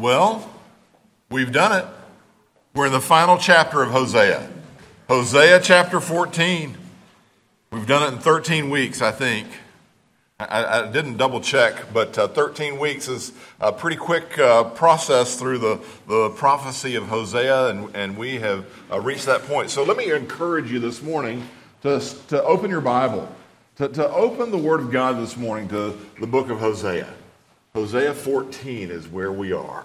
Well, we've done it. We're in the final chapter of Hosea. Hosea chapter 14. We've done it in 13 weeks, I think. I didn't double check, but 13 weeks is a pretty quick process through the prophecy of Hosea, and we have reached that point. So let me encourage you this morning to open your Bible, to open the Word of God this morning to the book of Hosea. Hosea 14 is where we are.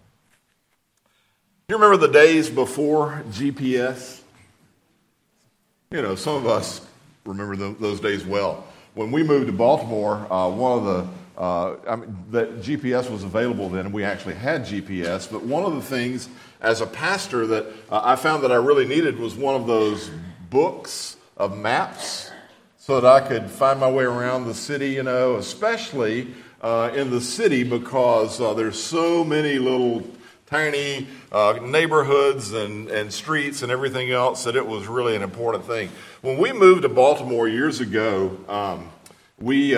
You remember the days before GPS? You know, some of us remember those days well. When we moved to Baltimore, the GPS was available then, and we actually had GPS. But one of the things as a pastor that I found that I really needed was one of those books of maps so that I could find my way around the city, you know, especially in the city because there's so many little tiny neighborhoods and streets and everything else that it was really an important thing. When we moved to Baltimore years ago, we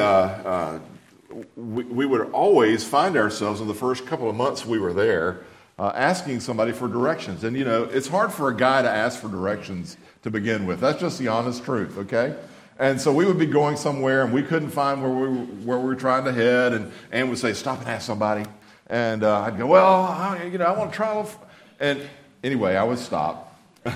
would always find ourselves in the first couple of months we were there asking somebody for directions. And, you know, it's hard for a guy to ask for directions to begin with. That's just the honest truth, okay? And so we would be going somewhere and we couldn't find where we were trying to head, and Ann would say, "Stop and ask somebody." And I'd go, "Well, I want to try." And anyway, I would stop.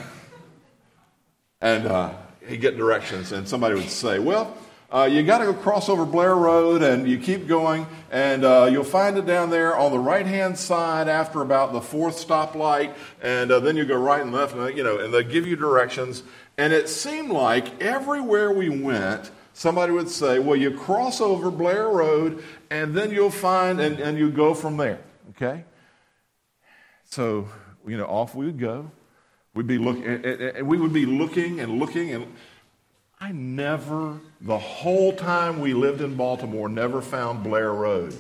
And he'd get directions, and somebody would say, "Well, you got to go cross over Blair Road, and you keep going, and you'll find it down there on the right-hand side after about the fourth stoplight, and then you go right and left, and they give you directions." And it seemed like everywhere we went, somebody would say, "Well, you cross over Blair Road, and then you'll find," and you go from there, okay? So, off we would go. We'd be looking, and we would be looking, and I never, the whole time we lived in Baltimore, never found Blair Road.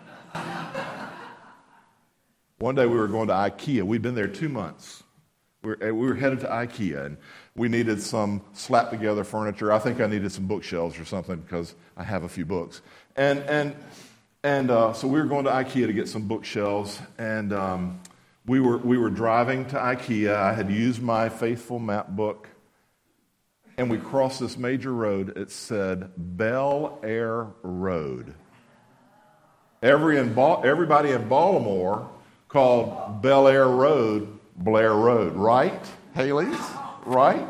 One day we were going to IKEA. We'd been there 2 months. We were headed to IKEA, and we needed some slap-together furniture. I think I needed some bookshelves or something because I have a few books. And so we were going to IKEA to get some bookshelves, and we were driving to IKEA. I had used my faithful map book, and we crossed this major road. It said Bel Air Road. Everybody in Baltimore called Bel Air Road Blair Road, right, Haley's? Right?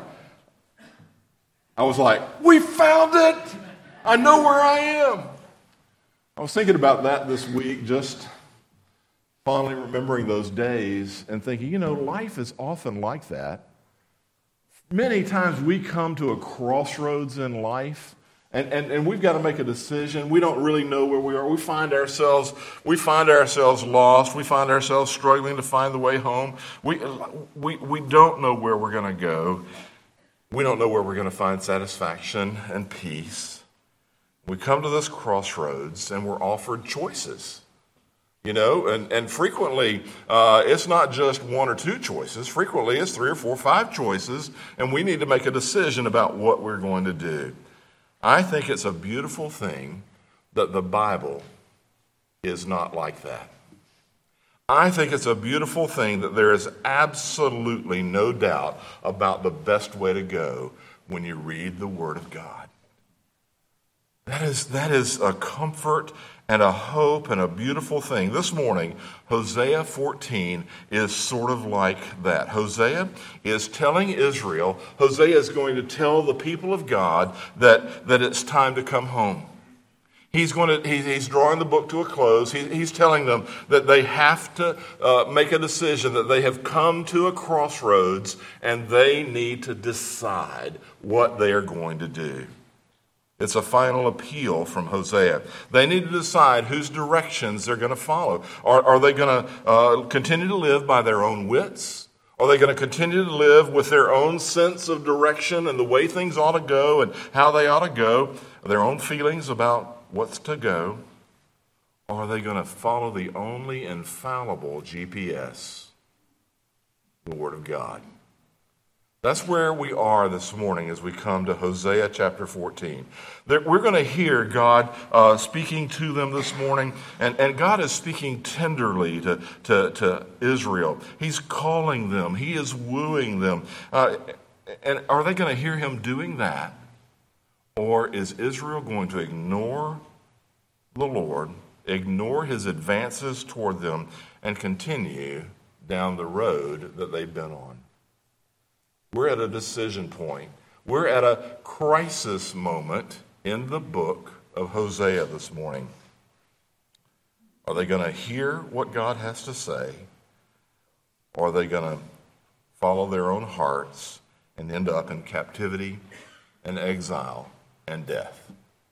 I was like, "We found it! I know where I am!" I was thinking about that this week, just fondly remembering those days and thinking, life is often like that. Many times we come to a crossroads in life, and we've got to make a decision. We don't really know where we are. We find ourselves lost. We find ourselves struggling to find the way home. We don't know where we're going to go. We don't know where we're going to find satisfaction and peace. We come to this crossroads, and we're offered choices. And frequently, it's not just one or two choices. Frequently, it's 3 or 4 or 5 choices, and we need to make a decision about what we're going to do. I think it's a beautiful thing that the Bible is not like that. I think it's a beautiful thing that there is absolutely no doubt about the best way to go when you read the Word of God. That is a comfort and a hope and a beautiful thing. This morning, Hosea 14 is sort of like that. Hosea is telling Israel, Hosea is going to tell the people of God that it's time to come home. He's drawing the book to a close. He's telling them that they have to make a decision, that they have come to a crossroads, and they need to decide what they are going to do. It's a final appeal from Hosea. They need to decide whose directions they're going to follow. Are they going to continue to live by their own wits? Are they going to continue to live with their own sense of direction and the way things ought to go and how they ought to go, their own feelings about what's to go? Or are they going to follow the only infallible GPS, the Word of God? That's where we are this morning as we come to Hosea chapter 14. We're going to hear God speaking to them this morning, and God is speaking tenderly to Israel. He's calling them. He is wooing them. And are they going to hear him doing that? Or is Israel going to ignore the Lord, ignore his advances toward them, and continue down the road that they've been on? We're at a decision point. We're at a crisis moment in the book of Hosea this morning. Are they going to hear what God has to say? Or are they going to follow their own hearts and end up in captivity and exile and death?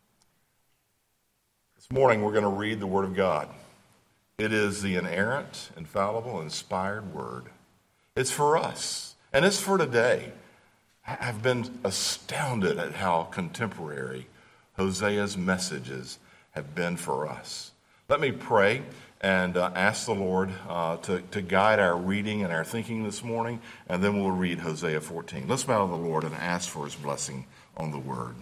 This morning we're going to read the Word of God. It is the inerrant, infallible, inspired Word. It's for us. And it's for today. I've been astounded at how contemporary Hosea's messages have been for us. Let me pray and ask the Lord to guide our reading and our thinking this morning, and then we'll read Hosea 14. Let's bow to the Lord and ask for his blessing on the Word.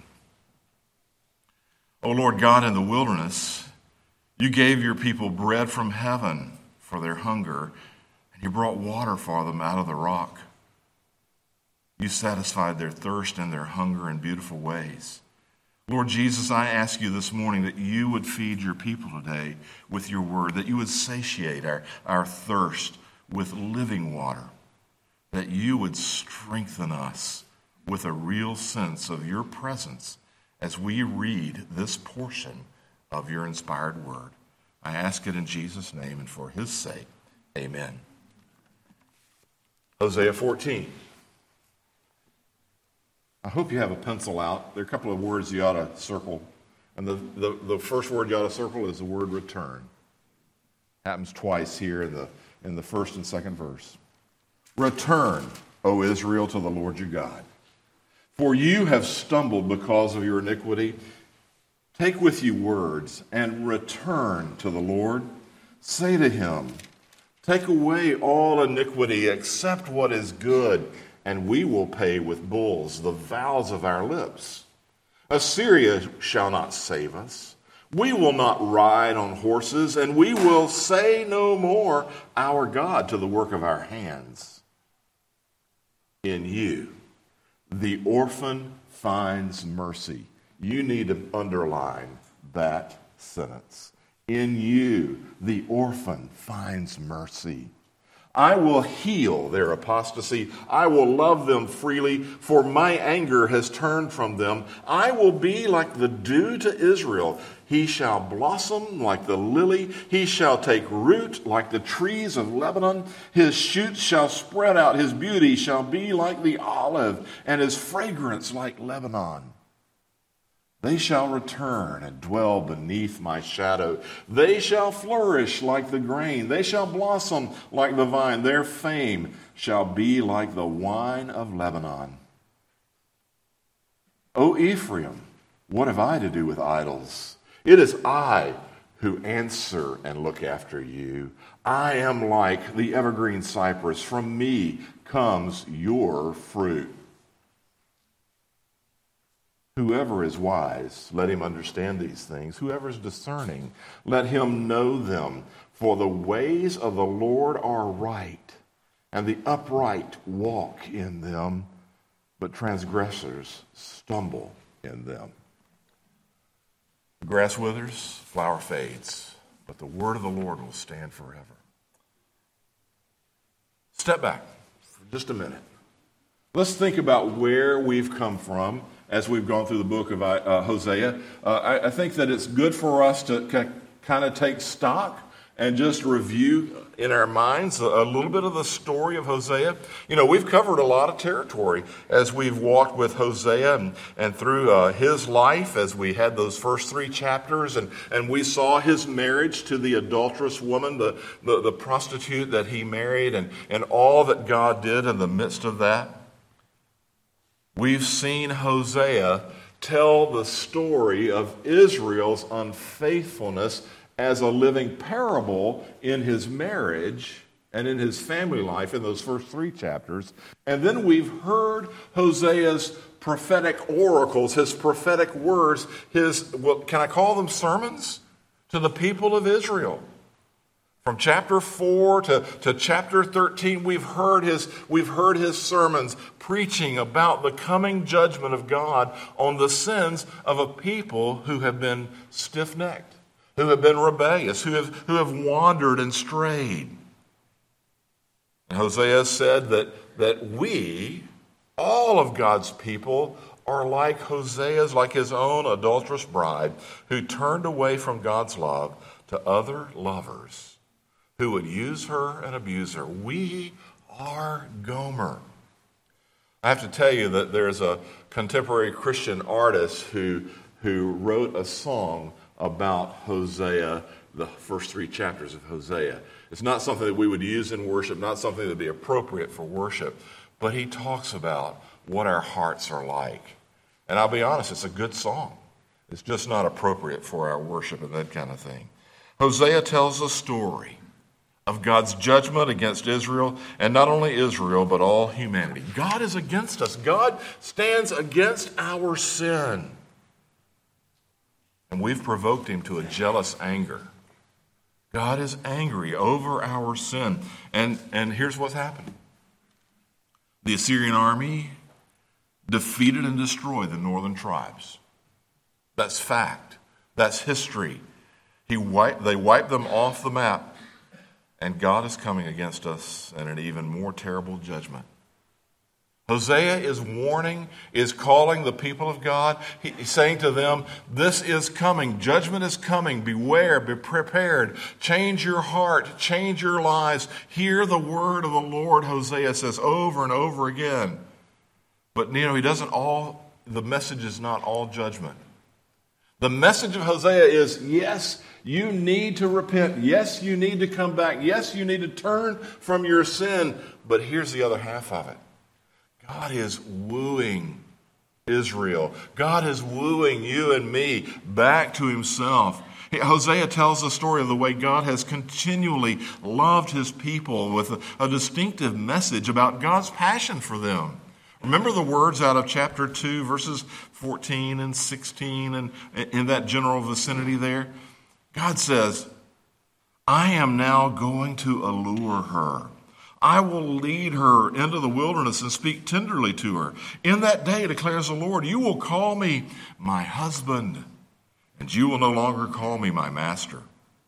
O Lord God, in the wilderness, you gave your people bread from heaven for their hunger, and you brought water for them out of the rock. You satisfied their thirst and their hunger in beautiful ways. Lord Jesus, I ask you this morning that you would feed your people today with your word, that you would satiate our thirst with living water, that you would strengthen us with a real sense of your presence as we read this portion of your inspired word. I ask it in Jesus' name and for his sake. Amen. Hosea 14. I hope you have a pencil out. There are a couple of words you ought to circle. And the first word you ought to circle is the word return. Happens twice here in the first and second verse. Return, O Israel, to the Lord your God. For you have stumbled because of your iniquity. Take with you words and return to the Lord. Say to him, take away all iniquity except what is good, and we will pay with bulls the vows of our lips. Assyria shall not save us. We will not ride on horses, and we will say no more, our God, to the work of our hands. In you, the orphan finds mercy. You need to underline that sentence. In you, the orphan finds mercy. I will heal their apostasy. I will love them freely, for my anger has turned from them. I will be like the dew to Israel. He shall blossom like the lily. He shall take root like the trees of Lebanon. His shoots shall spread out. His beauty shall be like the olive, and his fragrance like Lebanon. They shall return and dwell beneath my shadow. They shall flourish like the grain. They shall blossom like the vine. Their fame shall be like the wine of Lebanon. O Ephraim, what have I to do with idols? It is I who answer and look after you. I am like the evergreen cypress. From me comes your fruit. Whoever is wise, let him understand these things. Whoever is discerning, let him know them. For the ways of the Lord are right, and the upright walk in them, but transgressors stumble in them. The grass withers, flower fades, but the word of the Lord will stand forever. Step back for just a minute. Let's think about where we've come from as we've gone through the book of Hosea. I think that it's good for us to kind of take stock and just review in our minds a little bit of the story of Hosea. You know, we've covered a lot of territory as we've walked with Hosea and through his life as we had those first 3 chapters, and we saw his marriage to the adulterous woman, the prostitute that he married, and all that God did in the midst of that. We've seen Hosea tell the story of Israel's unfaithfulness as a living parable in his marriage and in his family life in those first 3 chapters. And then we've heard Hosea's prophetic oracles, his prophetic words, can I call them sermons? To the people of Israel. From chapter 4 to chapter 13, we've heard his sermons preaching about the coming judgment of God on the sins of a people who have been stiff-necked, who have been rebellious, who have wandered and strayed. And Hosea said that we, all of God's people, are like his own adulterous bride, who turned away from God's love to other lovers who would use her and abuse her. We are Gomer. I have to tell you that there's a contemporary Christian artist who wrote a song about Hosea, the first 3 chapters of Hosea. It's not something that we would use in worship, not something that would be appropriate for worship, but he talks about what our hearts are like. And I'll be honest, it's a good song. It's just not appropriate for our worship and that kind of thing. Hosea tells a story of God's judgment against Israel, and not only Israel, but all humanity. God is against us. God stands against our sin. And we've provoked him to a jealous anger. God is angry over our sin. And here's what's happened. The Assyrian army defeated and destroyed the northern tribes. That's fact. That's history. They wiped them off the map. And God is coming against us in an even more terrible judgment. Hosea is warning, is calling the people of God. He's saying to them, this is coming. Judgment is coming. Beware, be prepared. Change your heart. Change your lives. Hear the word of the Lord, Hosea says over and over again. But, the message is not all judgment. The message of Hosea is, yes, you need to repent. Yes, you need to come back. Yes, you need to turn from your sin. But here's the other half of it. God is wooing Israel. God is wooing you and me back to himself. Hosea tells the story of the way God has continually loved his people with a distinctive message about God's passion for them. Remember the words out of chapter 2, verses 14 and 16, and in that general vicinity there? God says, I am now going to allure her. I will lead her into the wilderness and speak tenderly to her. In that day, declares the Lord, you will call me my husband, and you will no longer call me my master.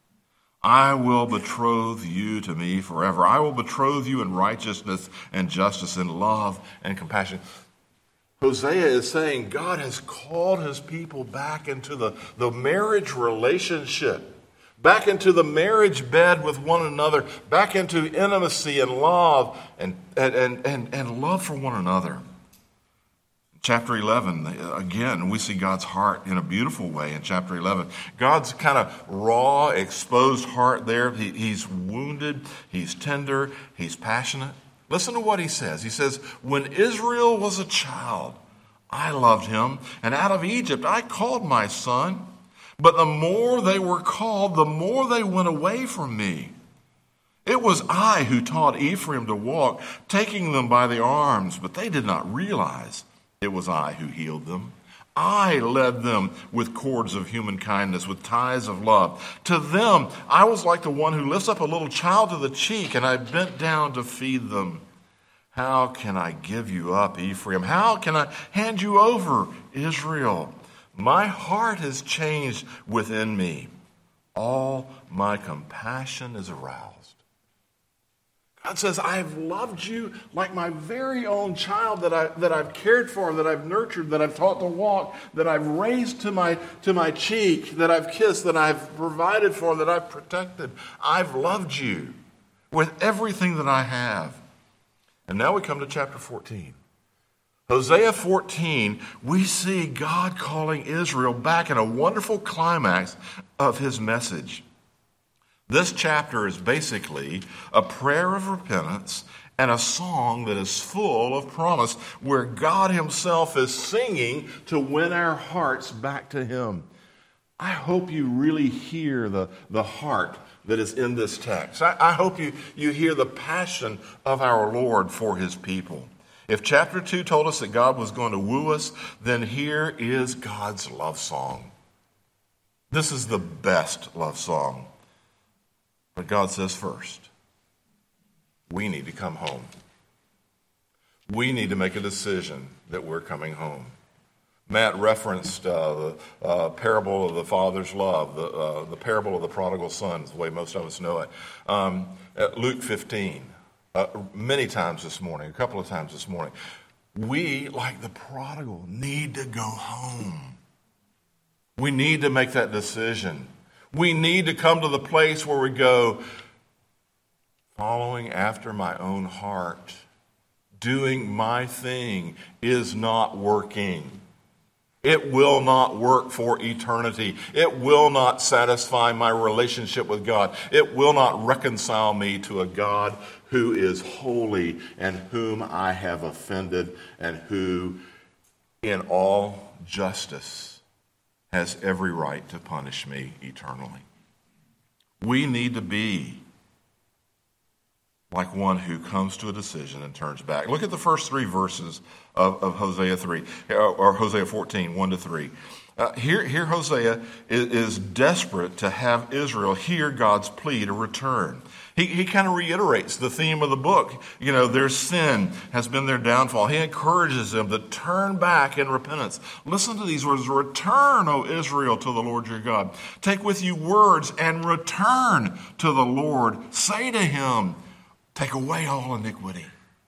I will betroth you to me forever. I will betroth you in righteousness and justice, in love and compassion. Hosea is saying God has called his people back into the marriage relationship, back into the marriage bed with one another, back into intimacy and love and love for one another. Chapter 11, again, we see God's heart in a beautiful way in chapter 11. God's kind of raw, exposed heart there. He's wounded, he's tender, he's passionate. Listen to what he says. He says, when Israel was a child, I loved him, and out of Egypt I called my son. But the more they were called, the more they went away from me. It was I who taught Ephraim to walk, taking them by the arms, but they did not realize it was I who healed them. I led them with cords of human kindness, with ties of love. To them, I was like the one who lifts up a little child to the cheek, and I bent down to feed them. How can I give you up, Ephraim? How can I hand you over, Israel? My heart has changed within me. All my compassion is aroused. God says, I have loved you like my very own child that I've cared for, that I've nurtured, that I've taught to walk, that I've raised to my cheek, that I've kissed, that I've provided for, that I've protected. I've loved you with everything that I have. And now we come to chapter 14. Hosea 14, we see God calling Israel back in a wonderful climax of his message. This chapter is basically a prayer of repentance and a song that is full of promise, where God himself is singing to win our hearts back to him. I hope you really hear the heart that is in this text. I hope you hear the passion of our Lord for his people. If chapter 2 told us that God was going to woo us, then here is God's love song. This is the best love song. But God says first, we need to come home. We need to make a decision that we're coming home. Matt referenced the parable of the father's love, the parable of the prodigal son, is the way most of us know it. At Luke 15, many times this morning, a couple of times this morning, we, like the prodigal, need to go home. We need to make that decision. We need to come to the place where we go, following after my own heart, doing my thing is not working. It will not work for eternity. It will not satisfy my relationship with God. It will not reconcile me to a God who is holy and whom I have offended and who, in all justice, has every right to punish me eternally. We need to be like one who comes to a decision and turns back. Look at the first 3 verses of Hosea 3, or Hosea 14, 1-3. Here Hosea is desperate to have Israel hear God's plea to return. He kind of reiterates the theme of the book. You know, their sin has been their downfall. He encourages them to turn back in repentance. Listen to these words. Return, O Israel, to the Lord your God. Take with you words and return to the Lord. Say to him, take away all iniquity.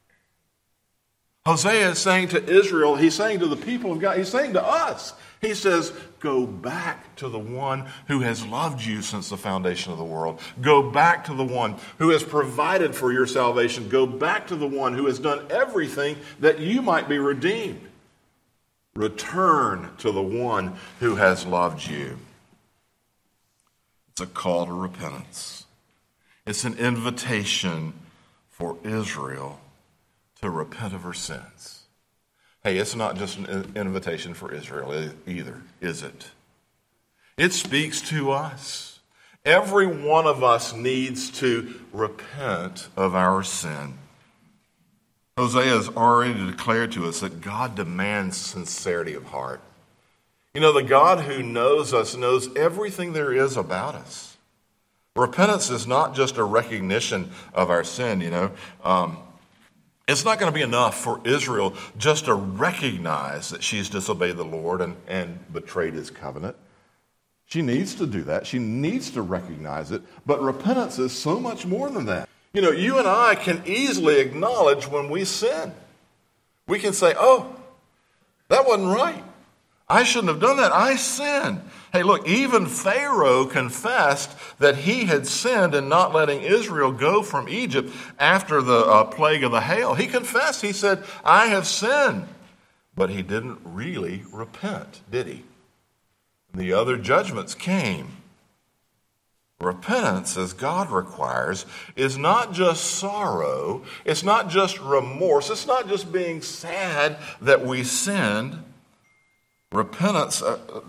Hosea is saying to Israel, he's saying to the people of God, he's saying to us, he says, go back to the one who has loved you since the foundation of the world. Go back to the one who has provided for your salvation. Go back to the one who has done everything that you might be redeemed. Return to the one who has loved you. It's a call to repentance. It's an invitation for Israel to repent of her sins. Hey, it's not just an invitation for Israel either, is it? It speaks to us. Every one of us needs to repent of our sin. Hosea has already declared to us that God demands sincerity of heart. You know, the God who knows us knows everything there is about us. Repentance is not just a recognition of our sin, you know. It's not going to be enough for Israel just to recognize that she's disobeyed the Lord and betrayed his covenant. She needs to do that. She needs to recognize it. But repentance is so much more than that. You know, you and I can easily acknowledge when we sin. We can say, oh, that wasn't right. I shouldn't have done that. I sinned. Hey, look, even Pharaoh confessed that he had sinned in not letting Israel go from Egypt after the plague of the hail. He confessed. He said, I have sinned. But he didn't really repent, did he? The other judgments came. Repentance, as God requires, is not just sorrow. It's not just remorse. It's not just being sad that we sinned. Repentance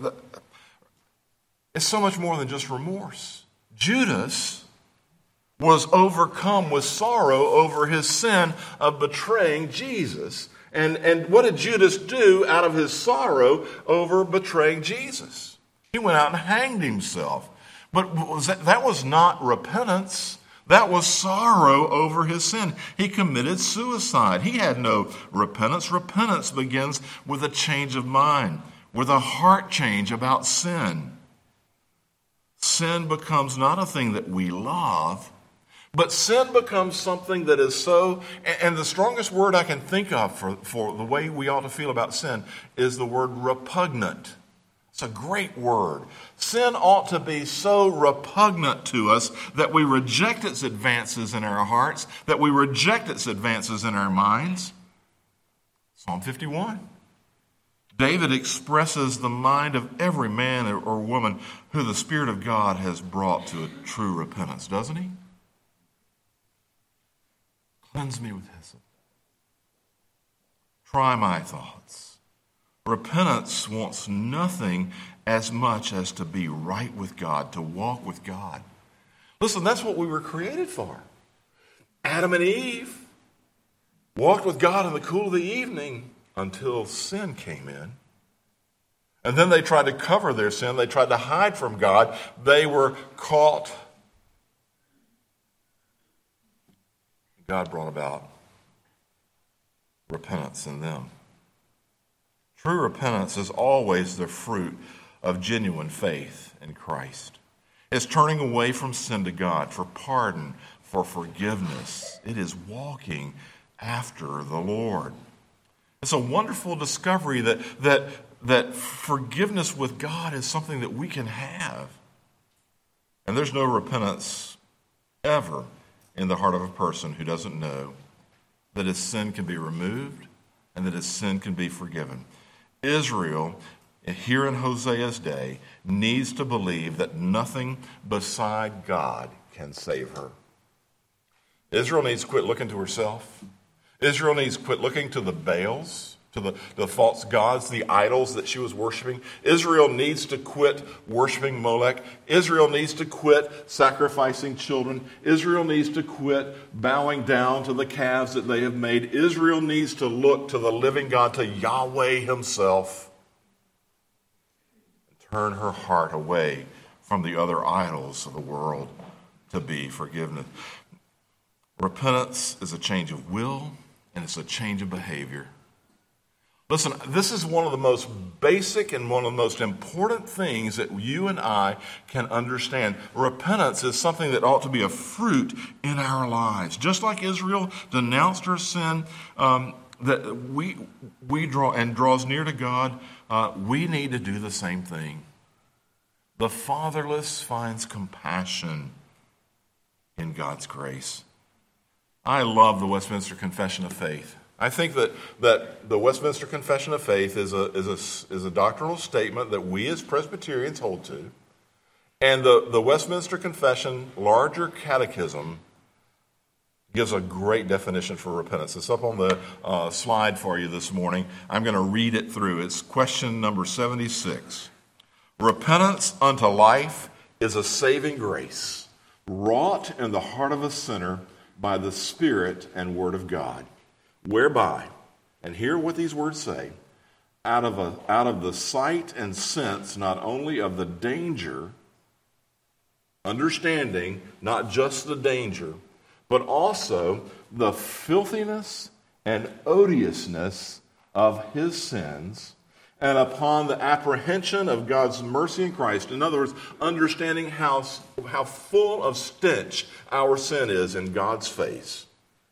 is so much more than just remorse. Judas was overcome with sorrow over his sin of betraying Jesus. And what did Judas do out of his sorrow over betraying Jesus? He went out and hanged himself. But that was not repentance. That was sorrow over his sin. He committed suicide. He had no repentance. Repentance begins with a change of mind, with a heart change about sin. Sin becomes not a thing that we love, but sin becomes something that is so, and the strongest word I can think of for the way we ought to feel about sin is the word repugnant. It's a great word. Sin ought to be so repugnant to us that we reject its advances in our hearts, that we reject its advances in our minds. Psalm 51. David expresses the mind of every man or woman who the Spirit of God has brought to a true repentance, doesn't he? Cleanse me with hyssop. Try my thoughts. Repentance wants nothing as much as to be right with God, to walk with God. Listen, that's what we were created for. Adam and Eve walked with God in the cool of the evening until sin came in. And then they tried to cover their sin. They tried to hide from God. They were caught. God brought about repentance in them. True repentance is always the fruit of genuine faith in Christ. It's turning away from sin to God for pardon, for forgiveness. It is walking after the Lord. It's a wonderful discovery that forgiveness with God is something that we can have. And there's no repentance ever in the heart of a person who doesn't know that his sin can be removed and that his sin can be forgiven. Israel, here in Hosea's day, needs to believe that nothing beside God can save her. Israel needs to quit looking to herself. Israel needs to quit looking to the Baals, to the false gods, the idols that she was worshiping. Israel needs to quit worshiping Molech. Israel needs to quit sacrificing children. Israel needs to quit bowing down to the calves that they have made. Israel needs to look to the living God, to Yahweh himself, and turn her heart away from the other idols of the world to be forgiven. Repentance is a change of will, and it's a change of behavior. Listen, this is one of the most basic and one of the most important things that you and I can understand. Repentance is something that ought to be a fruit in our lives. Just like Israel denounced her sin, that we draw and draws near to God, we need to do the same thing. The fatherless finds compassion in God's grace. I love the Westminster Confession of Faith. I think that the Westminster Confession of Faith is a doctrinal statement that we as Presbyterians hold to. And the Westminster Confession larger catechism gives a great definition for repentance. It's up on the slide for you this morning. I'm going to read it through. It's question number 76. Repentance unto life is a saving grace, wrought in the heart of a sinner by the Spirit and Word of God, whereby, and hear what these words say, out of the sight and sense not only of the danger, understanding not just the danger, but also the filthiness and odiousness of his sins, and upon the apprehension of God's mercy in Christ. In other words, understanding how full of stench our sin is in God's face.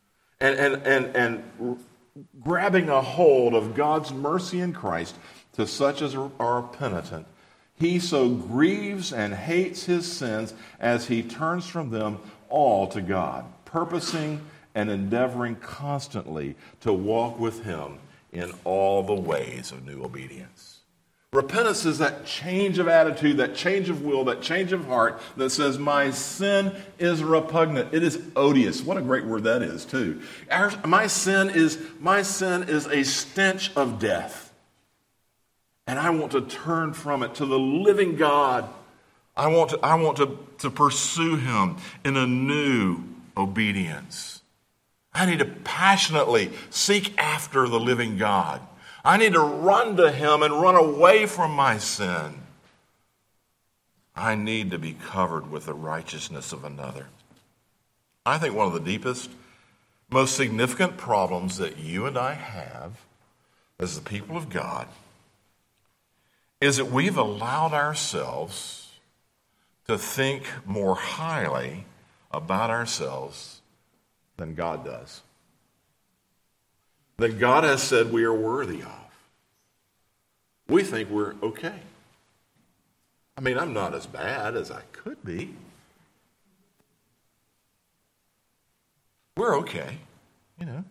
And grabbing a hold of God's mercy in Christ to such as are penitent. He so grieves and hates his sins as he turns from them all to God, purposing and endeavoring constantly to walk with him in all the ways of new obedience. Repentance is that change of attitude, that change of will, that change of heart that says, my sin is repugnant. It is odious. What a great word that is, too. My sin is a stench of death. And I want to turn from it to the living God. I want to pursue him in a new obedience. I need to passionately seek after the living God. I need to run to him and run away from my sin. I need to be covered with the righteousness of another. I think one of the deepest, most significant problems that you and I have as the people of God is that we've allowed ourselves to think more highly about ourselves than God does. That God has said we are worthy of. We think we're okay. I mean, I'm not as bad as I could be. We're okay, you know.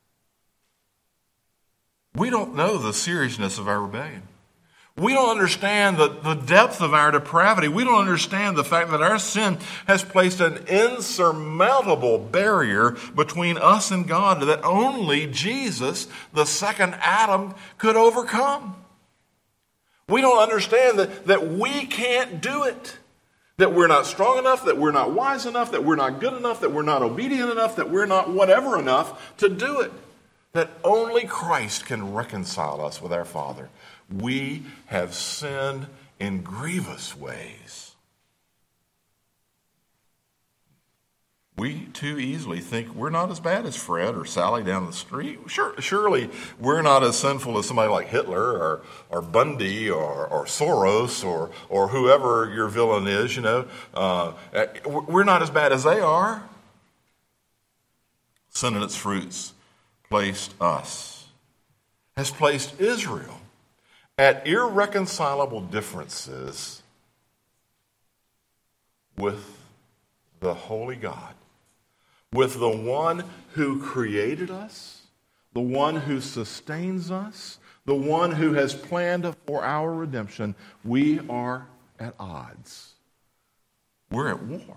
We don't know the seriousness of our rebellion. We don't understand the depth of our depravity. We don't understand the fact that our sin has placed an insurmountable barrier between us and God that only Jesus, the second Adam, could overcome. We don't understand that we can't do it. That we're not strong enough, that we're not wise enough, that we're not good enough, that we're not obedient enough, that we're not whatever enough to do it. That only Christ can reconcile us with our Father. We have sinned in grievous ways. We too easily think we're not as bad as Fred or Sally down the street. Surely we're not as sinful as somebody like Hitler or Bundy or Soros or whoever your villain is, We're not as bad as they are. Sin and its fruits has placed Israel at irreconcilable differences with the holy God. With the one who created us, the one who sustains us, the one who has planned for our redemption, we are at odds. We're at war.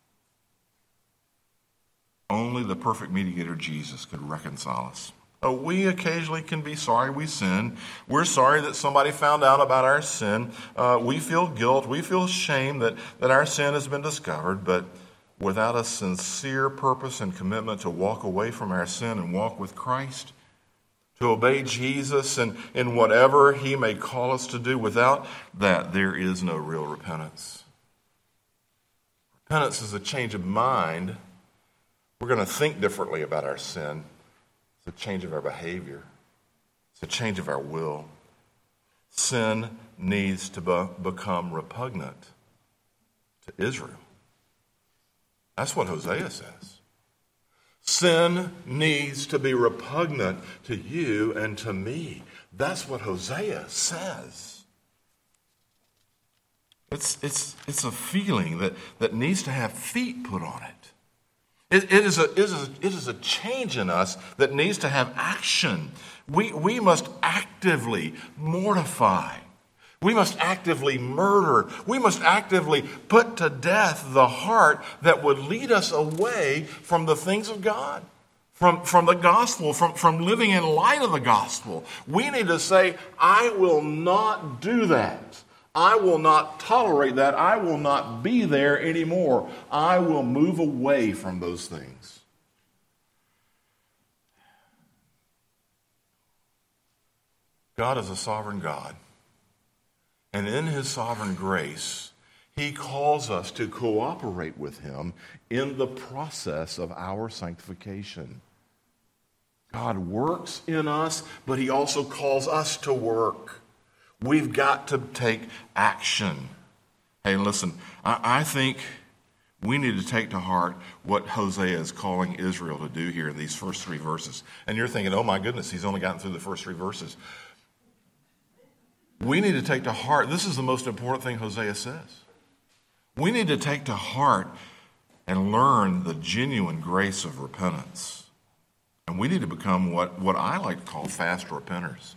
Only the perfect mediator, Jesus, could reconcile us. We occasionally can be sorry we sinned. We're sorry that somebody found out about our sin. We feel guilt. We feel shame that our sin has been discovered, but without a sincere purpose and commitment to walk away from our sin and walk with Christ, to obey Jesus and in whatever he may call us to do, without that, there is no real repentance. Repentance is a change of mind. We're going to think differently about our sin. It's a change of our behavior. It's a change of our will. Sin needs to become repugnant to Israel. That's what Hosea says. Sin needs to be repugnant to you and to me. That's what Hosea says. It's a feeling that needs to have feet put on it. It is a change in us that needs to have action. We must actively mortify. We must actively murder. We must actively put to death the heart that would lead us away from the things of God, from the gospel, from living in light of the gospel. We need to say, I will not do that. I will not tolerate that. I will not be there anymore. I will move away from those things. God is a sovereign God. And in his sovereign grace, he calls us to cooperate with him in the process of our sanctification. God works in us, but he also calls us to work. We've got to take action. Hey, listen, I think we need to take to heart what Hosea is calling Israel to do here in these first three verses. And you're thinking, oh my goodness, he's only gotten through the first three verses. We need to take to heart, this is the most important thing Hosea says. We need to take to heart and learn the genuine grace of repentance. And we need to become what I like to call fast repenters.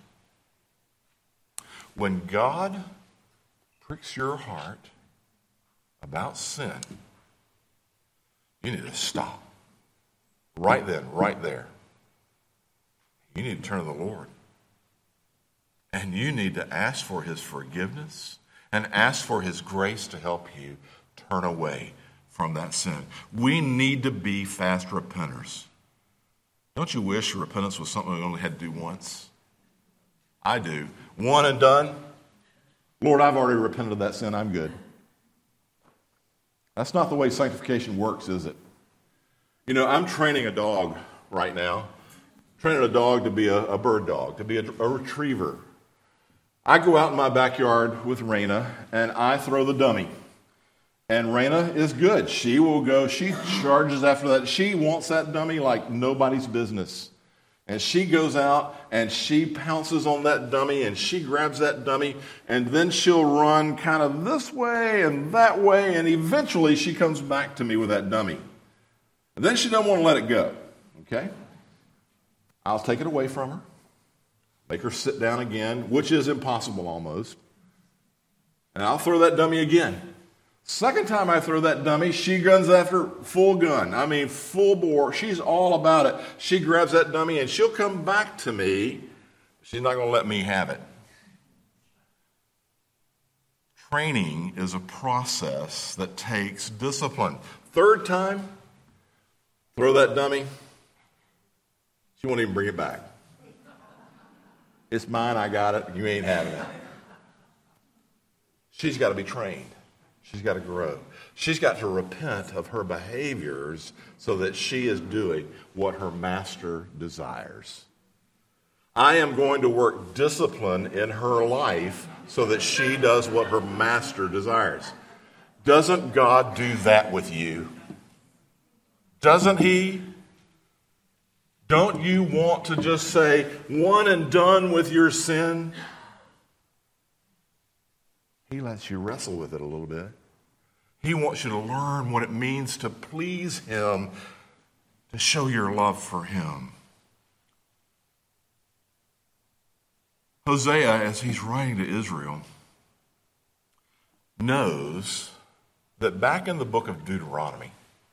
When God pricks your heart about sin, you need to stop. Right then, right there. You need to turn to the Lord. And you need to ask for his forgiveness and ask for his grace to help you turn away from that sin. We need to be fast repenters. Don't you wish repentance was something we only had to do once? I do. One and done. Lord, I've already repented of that sin. I'm good. That's not the way sanctification works, is it? I'm training a dog right now. Training a dog to be a bird dog, to be a retriever. I go out in my backyard with Raina, and I throw the dummy. And Raina is good. She will go, she charges after that. She wants that dummy like nobody's business. And she goes out, and she pounces on that dummy, and she grabs that dummy, and then she'll run kind of this way and that way, and eventually she comes back to me with that dummy. And then she doesn't want to let it go, okay? I'll take it away from her. Make her sit down again, which is impossible almost. And I'll throw that dummy again. Second time I throw that dummy, she guns after full gun. I mean, full bore. She's all about it. She grabs that dummy and she'll come back to me. She's not going to let me have it. Training is a process that takes discipline. Third time, throw that dummy. She won't even bring it back. It's mine, I got it, you ain't having it. She's got to be trained. She's got to grow. She's got to repent of her behaviors so that she is doing what her master desires. I am going to work discipline in her life so that she does what her master desires. Doesn't God do that with you? Doesn't he? Don't you want to just say, one and done with your sin? He lets you wrestle with it a little bit. He wants you to learn what it means to please him, to show your love for him. Hosea, as he's writing to Israel, knows that back in the book of Deuteronomy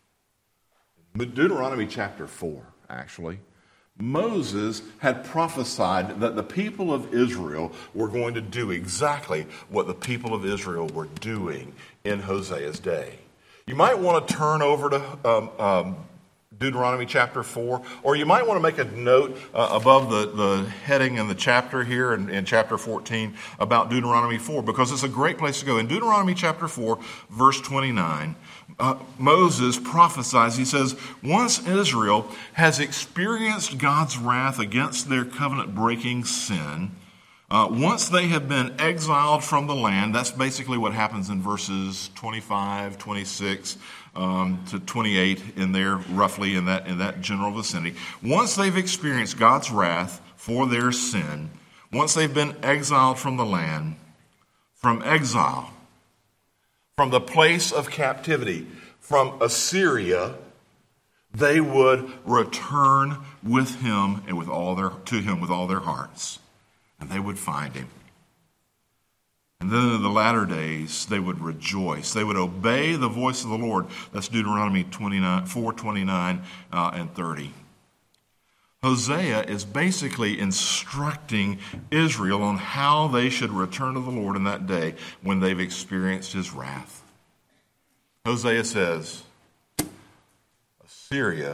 chapter 4, actually, Moses had prophesied that the people of Israel were going to do exactly what the people of Israel were doing in Hosea's day. You might want to turn over to Deuteronomy chapter 4, or you might want to make a note above the heading in the chapter here in chapter 14 about Deuteronomy 4, because it's a great place to go. In Deuteronomy chapter 4, verse 29, Moses prophesies, he says, once Israel has experienced God's wrath against their covenant-breaking sin, once they have been exiled from the land, that's basically what happens in verses 25, 26 to 28 in there, roughly in that general vicinity. Once they've experienced God's wrath for their sin, once they've been exiled from the land, from exile, from the place of captivity, from Assyria, they would return with him and with all their hearts, and they would find him. And then in the latter days, they would rejoice. They would obey the voice of the Lord. That's Deuteronomy 4:29 and 30. Hosea is basically instructing Israel on how they should return to the Lord in that day when they've experienced his wrath. Hosea says, Assyria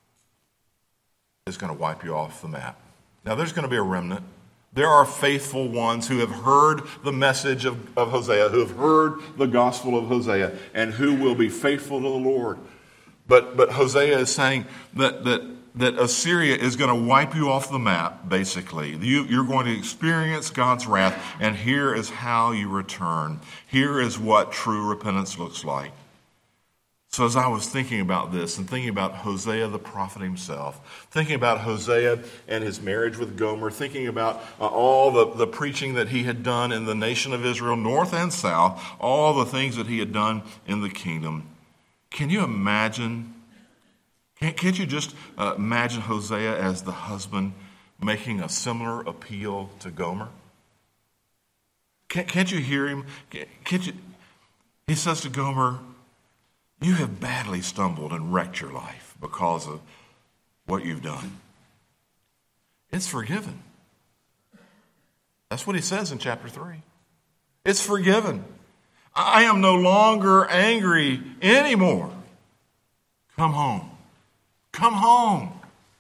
is going to wipe you off the map. Now, there's going to be a remnant. There are faithful ones who have heard the message of Hosea, who have heard the gospel of Hosea, and who will be faithful to the Lord. But Hosea is saying that Assyria is going to wipe you off the map, basically. You're going to experience God's wrath, and here is how you return. Here is what true repentance looks like. So as I was thinking about this and thinking about Hosea the prophet himself, thinking about Hosea and his marriage with Gomer, thinking about all the preaching that he had done in the nation of Israel, north and south, all the things that he had done in the kingdom, can you imagine? Can't you just imagine Hosea as the husband making a similar appeal to Gomer? Can't you hear him? He says to Gomer, you have badly stumbled and wrecked your life because of what you've done. It's forgiven. That's what he says in chapter 3. It's forgiven. I am no longer angry anymore. Come home. Come home.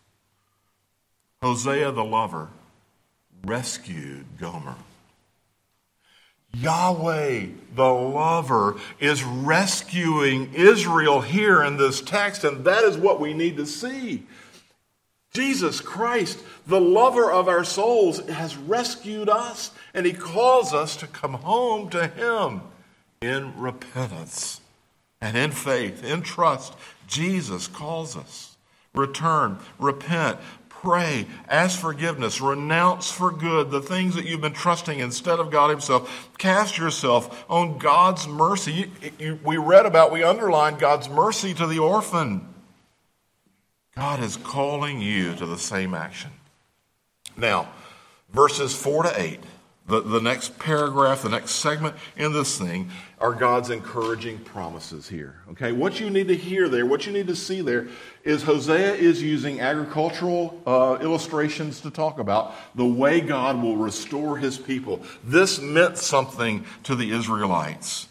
Hosea the lover rescued Gomer. Yahweh, the lover, is rescuing Israel here in this text, and that is what we need to see. Jesus Christ, the lover of our souls, has rescued us, and he calls us to come home to him in repentance and in faith, in trust. Jesus calls us. Return, repent, pray, ask forgiveness, renounce for good the things that you've been trusting instead of God himself. Cast yourself on God's mercy. We underlined God's mercy to the orphan. God is calling you to the same action. Now, verses 4 to 8, The next paragraph, the next segment in this thing are God's encouraging promises here. Okay, what you need to hear there, what you need to see there is Hosea is using agricultural illustrations to talk about the way God will restore his people. This meant something to the Israelites.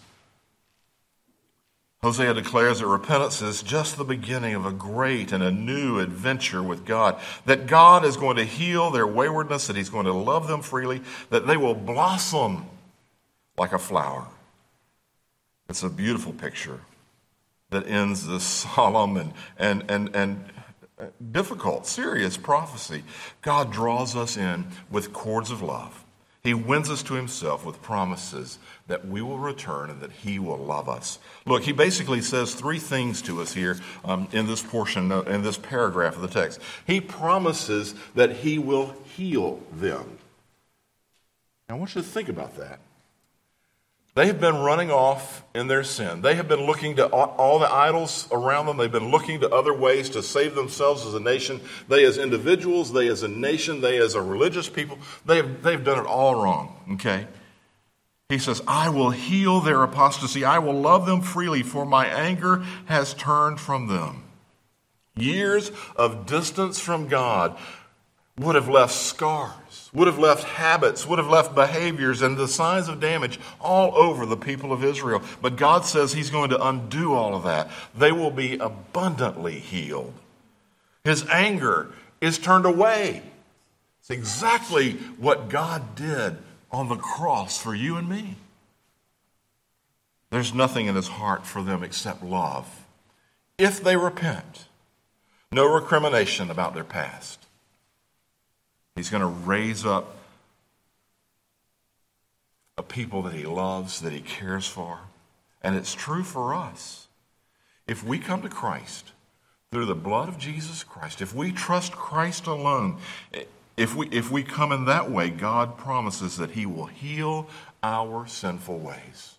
Hosea declares that repentance is just the beginning of a great and a new adventure with God, that God is going to heal their waywardness, that he's going to love them freely, that they will blossom like a flower. It's a beautiful picture that ends this solemn and difficult, serious prophecy. God draws us in with cords of love. He wins us to himself with promises that we will return and that he will love us. Look, he basically says three things to us here in this portion, in this paragraph of the text. He promises that he will heal them. Now, I want you to think about that. They have been running off in their sin. They have been looking to all the idols around them. They've been looking to other ways to save themselves as a nation. They as individuals, they as a nation, they as a religious people, they've done it all wrong, okay? He says, I will heal their apostasy. I will love them freely, for my anger has turned from them. Years of distance from God would have left scars, would have left habits, would have left behaviors and the signs of damage all over the people of Israel. But God says he's going to undo all of that. They will be abundantly healed. His anger is turned away. It's exactly what God did on the cross for you and me. There's nothing in his heart for them except love. If they repent, no recrimination about their past. He's going to raise up a people that he loves, that he cares for. And it's true for us. If we come to Christ through the blood of Jesus Christ, if we trust Christ alone, if we come in that way, God promises that he will heal our sinful ways.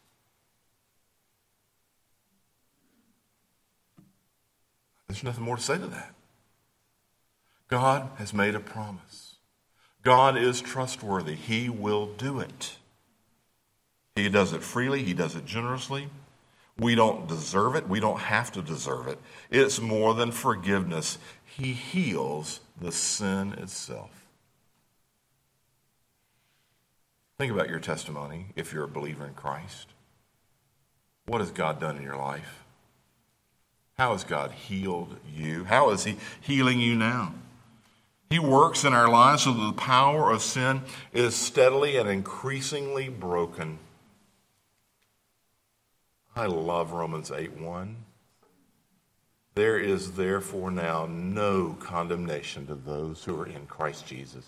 There's nothing more to say to that. God has made a promise. God is trustworthy. He will do it. He does it freely. He does it generously. We don't deserve it. We don't have to deserve it. It's more than forgiveness. He heals the sin itself. Think about your testimony if you're a believer in Christ. What has God done in your life? How has God healed you? How is he healing you now? He works in our lives so that the power of sin is steadily and increasingly broken. I love Romans 8:1. There is therefore now no condemnation to those who are in Christ Jesus.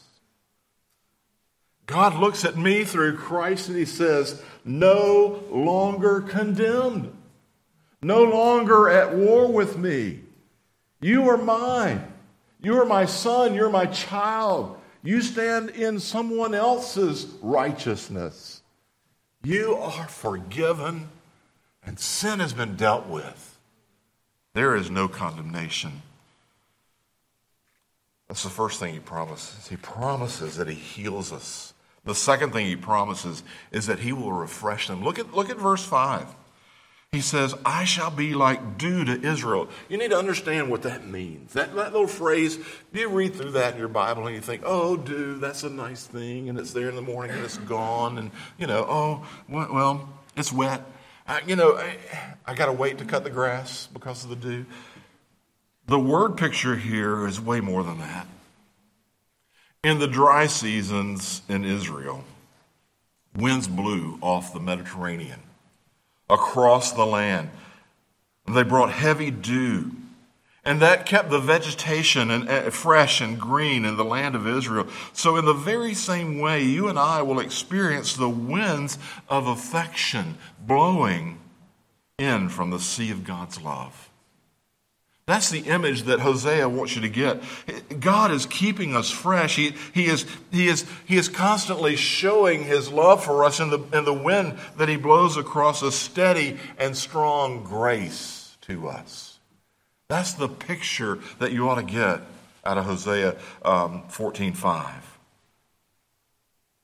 God looks at me through Christ and he says, no longer condemned. No longer at war with me. You are mine. You are my son. You're my child. You stand in someone else's righteousness. You are forgiven and sin has been dealt with. There is no condemnation. That's the first thing he promises. He promises that he heals us. The second thing he promises is that he will refresh them. Look at verse 5. He says, I shall be like dew to Israel. You need to understand what that means. That little phrase, do you read through that in your Bible and you think, oh, dew, that's a nice thing, and it's there in the morning and it's gone, and, well, it's wet. I got to wait to cut the grass because of the dew. The word picture here is way more than that. In the dry seasons in Israel, winds blew off the Mediterranean across the land. They brought heavy dew, and that kept the vegetation fresh and green in the land of Israel. So in the very same way, you and I will experience the winds of affection blowing in from the sea of God's love. That's the image that Hosea wants you to get. God is keeping us fresh. He is constantly showing his love for us in the wind that he blows across a steady and strong grace to us. That's the picture that you ought to get out of Hosea 14:5.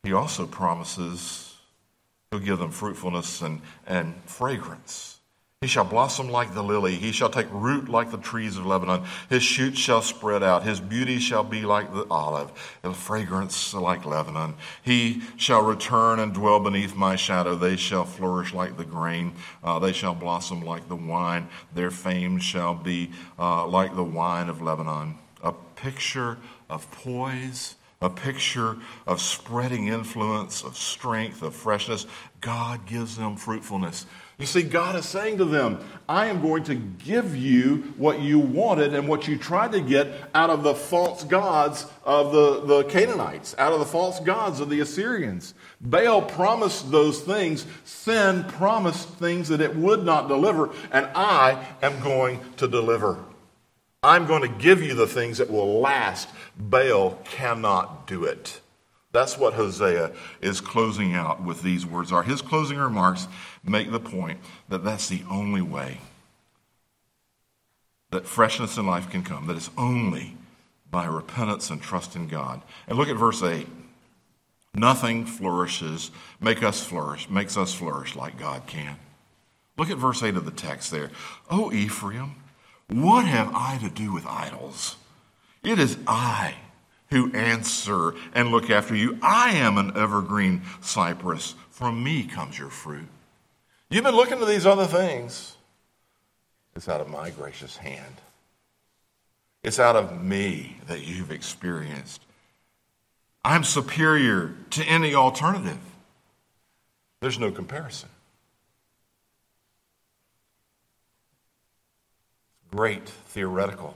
he also promises he'll give them fruitfulness and fragrance. He shall blossom like the lily. He shall take root like the trees of Lebanon. His shoots shall spread out. His beauty shall be like the olive, and fragrance like Lebanon. He shall return and dwell beneath my shadow. They shall flourish like the grain. They shall blossom like the wine. Their fame shall be like the wine of Lebanon. A picture of poise, a picture of spreading influence, of strength, of freshness. God gives them fruitfulness. You see, God is saying to them, I am going to give you what you wanted and what you tried to get out of the false gods of the Canaanites, out of the false gods of the Assyrians. Baal promised those things. Sin promised things that it would not deliver, and I am going to deliver. I'm going to give you the things that will last. Baal cannot do it. That's what Hosea is closing out with these words are. His closing remarks make the point that that's the only way that freshness in life can come, that it's only by repentance and trust in God. And look at verse 8. Nothing flourishes, makes us flourish like God can. Look at verse 8 of the text there. O Ephraim, what have I to do with idols? It is I who answer and look after you. I am an evergreen cypress. From me comes your fruit. You've been looking to these other things. It's out of my gracious hand. It's out of me that you've experienced. I'm superior to any alternative. There's no comparison. Great theoretical.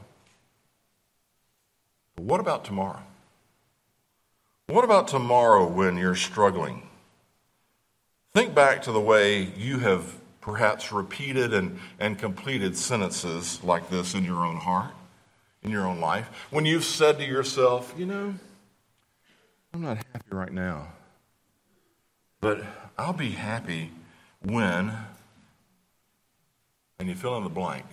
But what about tomorrow? What about tomorrow when you're struggling? Think back to the way you have perhaps repeated and completed sentences like this in your own heart, in your own life. When you've said to yourself, I'm not happy right now, but I'll be happy when, and you fill in the blank.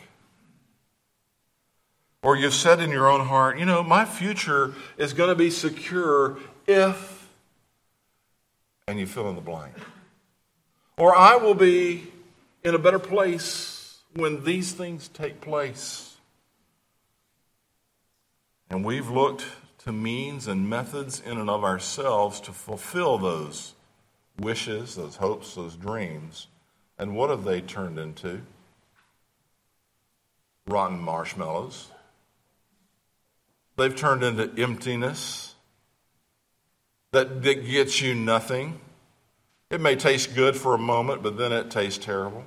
Or you've said in your own heart, my future is going to be secure if, and you fill in the blank. Or I will be in a better place when these things take place. And we've looked to means and methods in and of ourselves to fulfill those wishes, those hopes, those dreams. And what have they turned into? Rotten marshmallows. They've turned into emptiness that gets you nothing. It may taste good for a moment, but then it tastes terrible.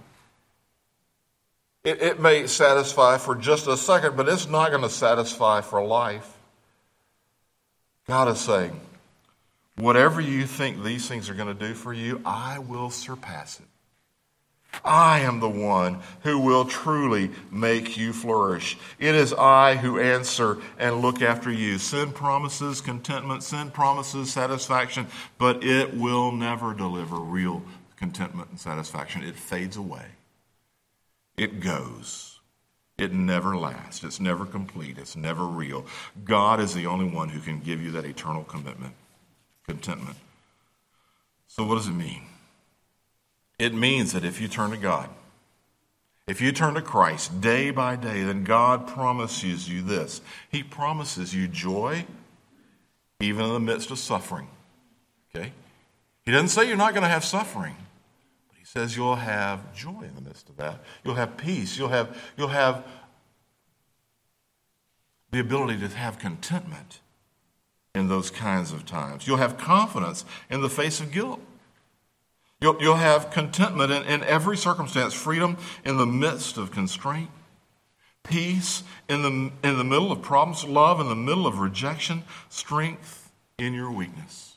It may satisfy for just a second, but it's not going to satisfy for life. God is saying, whatever you think these things are going to do for you, I will surpass it. I am the one who will truly make you flourish. It is I who answer and look after you. Sin promises contentment, sin promises satisfaction, but it will never deliver real contentment and satisfaction. It fades away. It goes. It never lasts. It's never complete. It's never real. God is the only one who can give you that eternal contentment. So what does it mean? It means that if you turn to God, if you turn to Christ day by day, then God promises you this. He promises you joy even in the midst of suffering. Okay? He doesn't say you're not going to have suffering, but he says you'll have joy in the midst of that. You'll have peace. You'll have the ability to have contentment in those kinds of times. You'll have confidence in the face of guilt. You'll have contentment in every circumstance, freedom in the midst of constraint, peace in the middle of problems, love in the middle of rejection, strength in your weakness.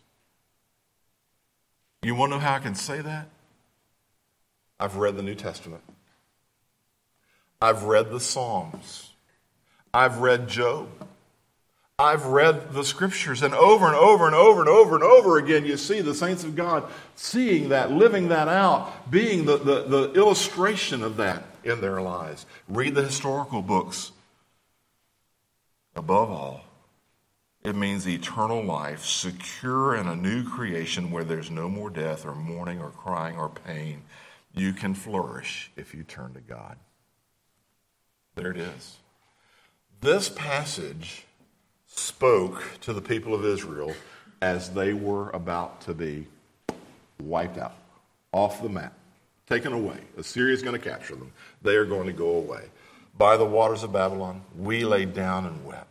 You want to know how I can say that? I've read the New Testament. I've read the Psalms. I've read Job. I've read the scriptures, and over and over and over and over and over again, you see the saints of God seeing that, living that out, being the illustration of that in their lives. Read the historical books. Above all, It means eternal life, secure in a new creation where there's no more death or mourning or crying or pain. You can flourish if you turn to God. There it is. This passage spoke to the people of Israel as they were about to be wiped out, off the map, taken away. Assyria is going to capture them. They are going to go away. By the waters of Babylon, we laid down and wept.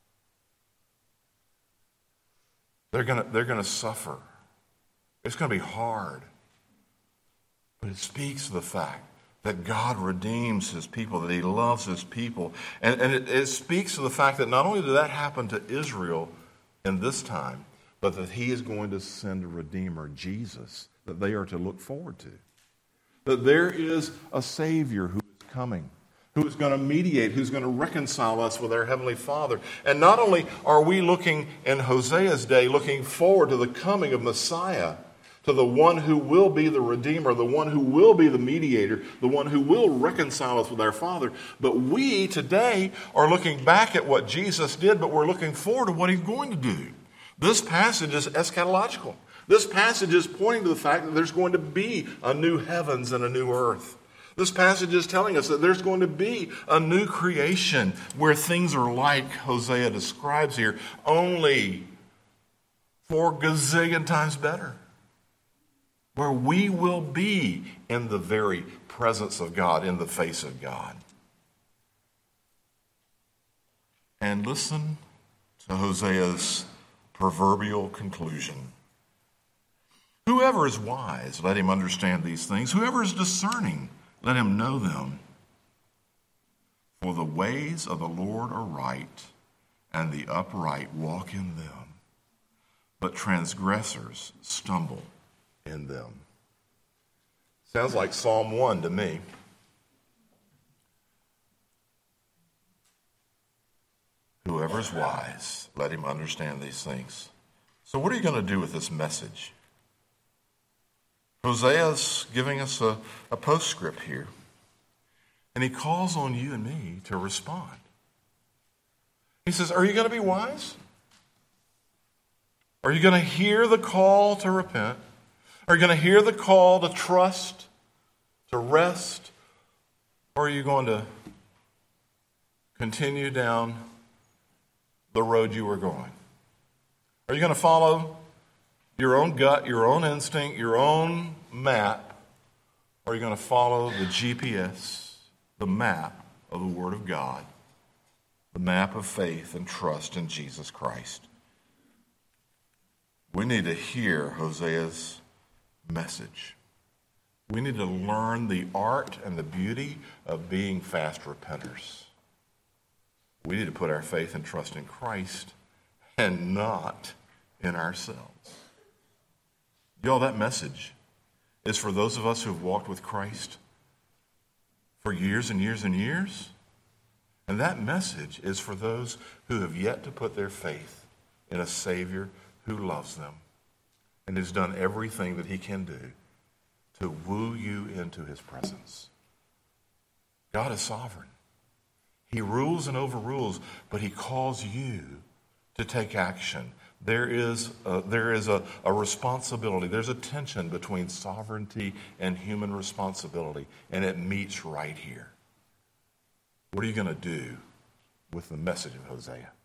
They're going to suffer. It's going to be hard. But it speaks to the fact that God redeems his people, that he loves his people. And it speaks to the fact that not only did that happen to Israel in this time, but that he is going to send a Redeemer, Jesus, that they are to look forward to. That there is a Savior who is coming, who is going to mediate, who's going to reconcile us with our Heavenly Father. And not only are we looking in Hosea's day, looking forward to the coming of Messiah, to the one who will be the Redeemer, the one who will be the mediator, the one who will reconcile us with our Father. But we today are looking back at what Jesus did, but we're looking forward to what he's going to do. This passage is eschatological. This passage is pointing to the fact that there's going to be a new heavens and a new earth. This passage is telling us that there's going to be a new creation where things are like Hosea describes here, only 4 gazillion times better. Where we will be in the very presence of God, in the face of God. And listen to Hosea's proverbial conclusion. Whoever is wise, let him understand these things. Whoever is discerning, let him know them. For the ways of the Lord are right, and the upright walk in them. But transgressors stumble in them. Sounds like Psalm 1 to me. Whoever is wise, let him understand these things. So what are you going to do with this message? Hosea's giving us a postscript here. And he calls on you and me to respond. He says, are you going to be wise? Are you going to hear the call to repent? Are you going to hear the call to trust, to rest? Or are you going to continue down the road you were going? Are you going to follow your own gut, your own instinct, your own map? Or are you going to follow the GPS, the map of the Word of God, the map of faith and trust in Jesus Christ? We need to hear Hosea's message. We need to learn the art and the beauty of being fast repenters. We need to put our faith and trust in Christ and not in ourselves. Y'all, that message is for those of us who have walked with Christ for years and years and years. And that message is for those who have yet to put their faith in a Savior who loves them and has done everything that he can do to woo you into his presence. God is sovereign. He rules and overrules, but he calls you to take action. There is a responsibility. There's a tension between sovereignty and human responsibility, and it meets right here. What are you going to do with the message of Hosea?